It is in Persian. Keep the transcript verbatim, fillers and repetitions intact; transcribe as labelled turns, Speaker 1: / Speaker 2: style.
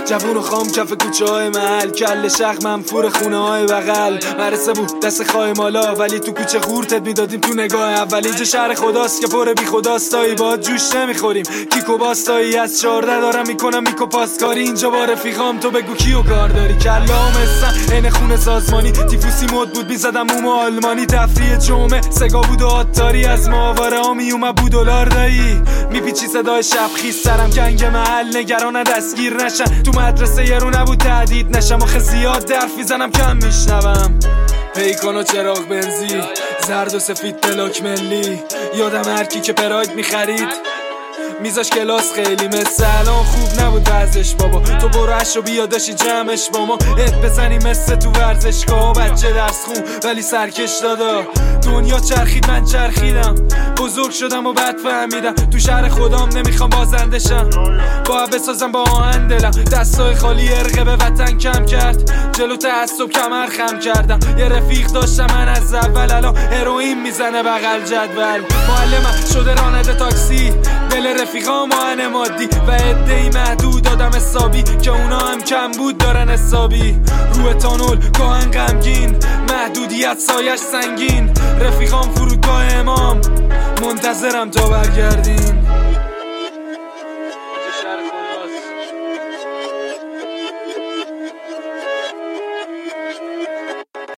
Speaker 1: جوون و خام کف کوچه های محل، کل شخ منفور خونه های بغل. مرسه بود دست خواهی مالا ولی تو کوچه خورتت میدادیم تو نگاه اول. اینجا شهر خداست که پر بی خداستایی، با جوش نمیخوریم کیکو باستایی. از چارده دارم میکنم میکو پاسکاری، اینجا با رفیقام تو بگو کیو کار داری. کلام هستن این خونه سازمانی، تیفوسی مد بود میزدم مومو آلمانی. تفریح جمعه سگا بود و آتاری، از ماهواره ها میومه بود دلار دایی. میپیچی صدای شب خیز سرم گنگ محل، نگران دستگیر نشن تو مدرسه یه رو نبود تهدید نشم. آخه زیاد درف میزنم کم میشنوم. پیکان و چراغ بنزی، زرد و سفید پلاک ملی. یادم هرکی که پراید میخرید میزاش کلاس خیلی مثل الان خوب نبود وزش بابا. تو برو و بیا داشتی جمعش با ما ات بزنی مثل تو ورزشگاه. بچه درس خون ولی سرکش دادا، دنیا چرخید من چرخیدم. بزرگ شدم و بد فهمیدم تو شهر خودم نمیخوام بازنده شم. باید بسازم با آهن دلم، دستای خالی ارقه به وطن کم کرد. جلو تعصب کمر خم کردم. یه رفیق داشتم من از اول، الان هروئین میزنه بغل جدول. معلمم شده راننده تاکسی، دل رفیقام آهن مادی و عده‌ای محدود آدم حسابی که اونا هم کم بود دارن حسابی. روی تانول کاهن غمگین، محدودیت سایش سنگین. رفیقام فرودگاه امام منتظرم تا برگردین.